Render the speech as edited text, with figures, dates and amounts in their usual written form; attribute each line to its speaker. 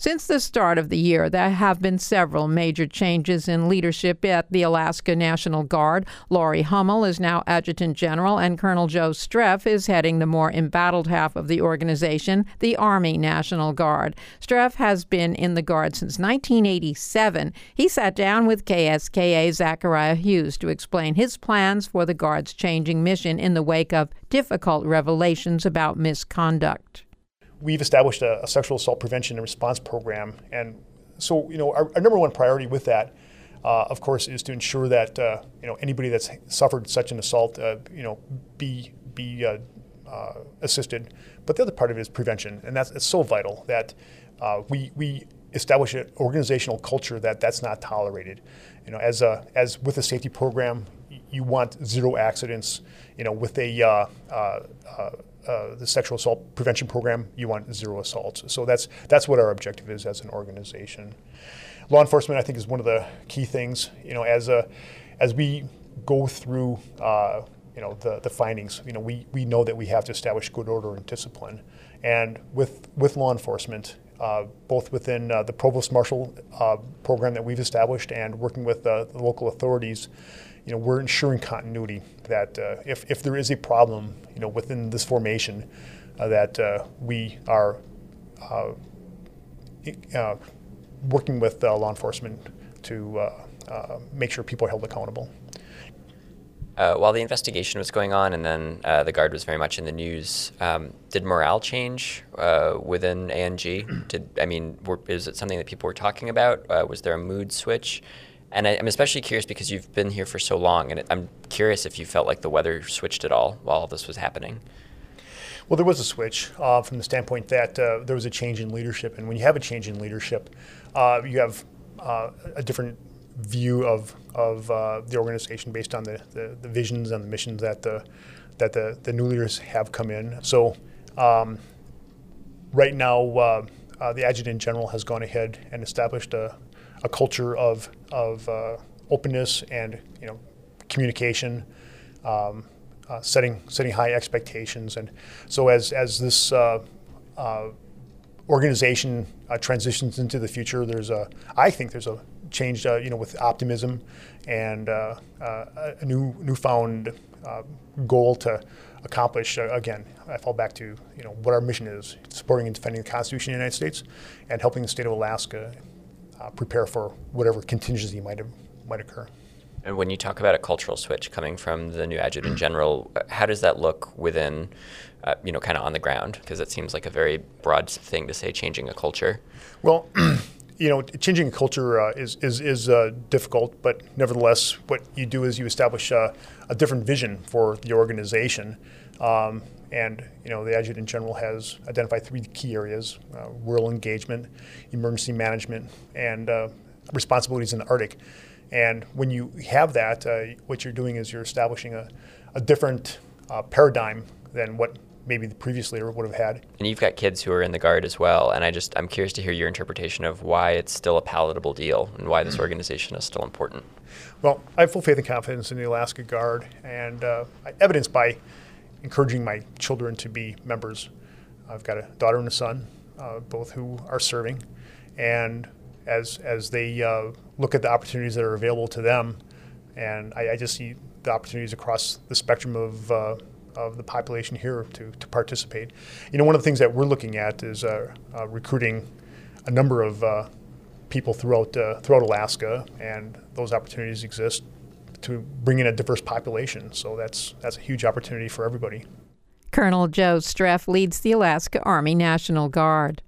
Speaker 1: Since the start of the year, there have been several major changes in leadership at the Alaska National Guard. Laurie Hummel is now Adjutant General, and Colonel Joe Streff is heading the more embattled half of the organization, the Army National Guard. Streff has been in the Guard since 1987. He sat down with KSKA Zachariah Hughes to explain his plans for the Guard's changing mission in the wake of difficult revelations about misconduct.
Speaker 2: We've established a sexual assault prevention and response program, and so our number one priority with that, of course, is to ensure that anybody that's suffered such an assault, be assisted. But the other part of it is prevention, and it's so vital that we establish an organizational culture that's not tolerated. As with a safety program, you want zero accidents. With the sexual assault prevention program, you want zero assaults. So that's what our objective is as an organization. Law enforcement, I think, is one of the key things. As we go through the findings, we know that we have to establish good order and discipline. And with law enforcement, both within the Provost Marshal program that we've established and working with the local authorities, we're ensuring continuity, that if there is a problem, within this formation, that we are working with law enforcement to make sure people are held accountable.
Speaker 3: While the investigation was going on and then the Guard was very much in the news, did morale change within ANG? Is it something that people were talking about? Was there a mood switch? And I'm especially curious because you've been here for so long, and I'm curious if you felt like the weather switched at all while this was happening.
Speaker 2: Well, there was a switch from the standpoint that there was a change in leadership, and when you have a change in leadership, you have a different view of the organization based on the visions and the missions that the new leaders have come in. So right now, the Adjutant General has gone ahead and established a culture of openness and communication, setting high expectations, and so as this organization transitions into the future, I think there's a change, with optimism and a newfound goal to accomplish. Again, I fall back to what our mission is: supporting and defending the Constitution of the United States and helping the state of Alaska prepare for whatever contingency might occur.
Speaker 3: And when you talk about a cultural switch coming from the new Adjutant General, how does that look within, kind of on the ground? Because it seems like a very broad thing to say, changing a culture. Well,
Speaker 2: changing a culture is difficult, but nevertheless, what you do is you establish a different vision for the organization. And the Adjutant General has identified 3 key areas: rural engagement, emergency management, and responsibilities in the Arctic. And when you have that, what you're doing is you're establishing a different paradigm than what maybe the previous leader would have had.
Speaker 3: And you've got kids who are in the Guard as well, and I'm curious to hear your interpretation of why it's still a palatable deal and why this organization is still important.
Speaker 2: Well, I have full faith and confidence in the Alaska Guard, and evidenced by encouraging my children to be members. I've got a daughter and a son, both who are serving, and as they look at the opportunities that are available to them, and I just see the opportunities across the spectrum of the population here to participate. One of the things that we're looking at is recruiting a number of people throughout Alaska, and those opportunities exist to bring in a diverse population. So that's a huge opportunity for everybody.
Speaker 1: Colonel Joe Streff leads the Alaska Army National Guard.